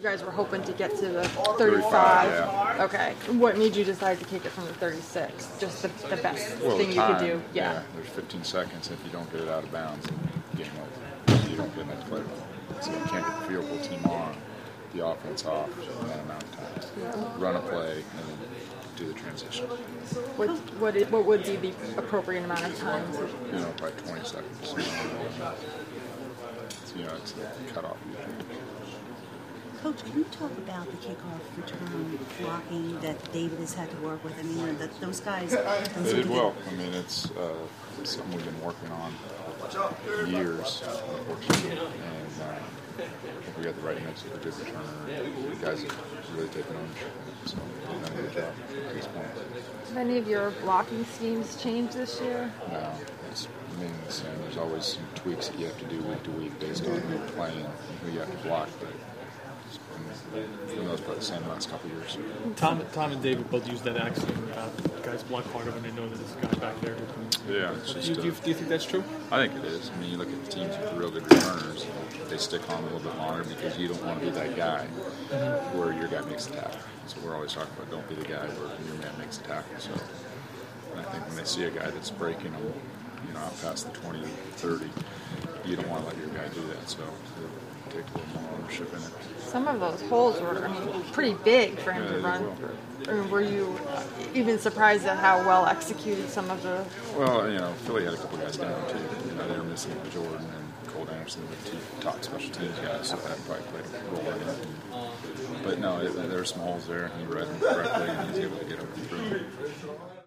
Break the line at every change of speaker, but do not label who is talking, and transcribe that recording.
guys were hoping to get to the 35.
35, yeah.
Okay. What made you decide to kick it from the 36? Just the best thing you could do?
Yeah. There's 15 seconds. If you don't get it out of bounds, game over. You don't get next play. So you can't get the field goal team on, the offense off in that amount of time.
Yeah.
Run a play and then do the transition.
What would be the appropriate amount of time?
Probably 20 seconds. So, it's a cutoff usually.
Coach, can you talk about the kickoff return blocking that David has had to work with? I mean, those guys...
They did well. I mean, it's something we've been working on for years, unfortunately. And I think we got the right mix of a good returner. The guys have really taken ownership in it, so they've done a good job at this point.
Have any of your blocking schemes changed this year?
No, it's mainly the same. There's always some tweaks that you have to do week to week based on who you're playing and who you have to block, but for the most part, the same last couple of years.
Tom and David both use that axiom about guys block harder when they know that there's a guy back there.
Yeah, it's just,
do you think that's true?
I think it is. I mean, you look at the teams with real good returners, they stick on a little bit longer because you don't want to be that guy where your guy makes the tackle. So we're always talking about don't be the guy where your man makes the tackle. So I think when they see a guy that's breaking them, out past the 20, 30, you don't want to let your guy do that. So take a little more ownership in it.
Some of those holes were, pretty big for him to run through. Were you even surprised at how well executed some of the...
Well, Philly had a couple guys down, too. They were missing Jordan and Cole Anderson, the two top special teams guys, so that probably played a role in it. But no, there were some holes there, and he read them correctly, and he was able to get them through.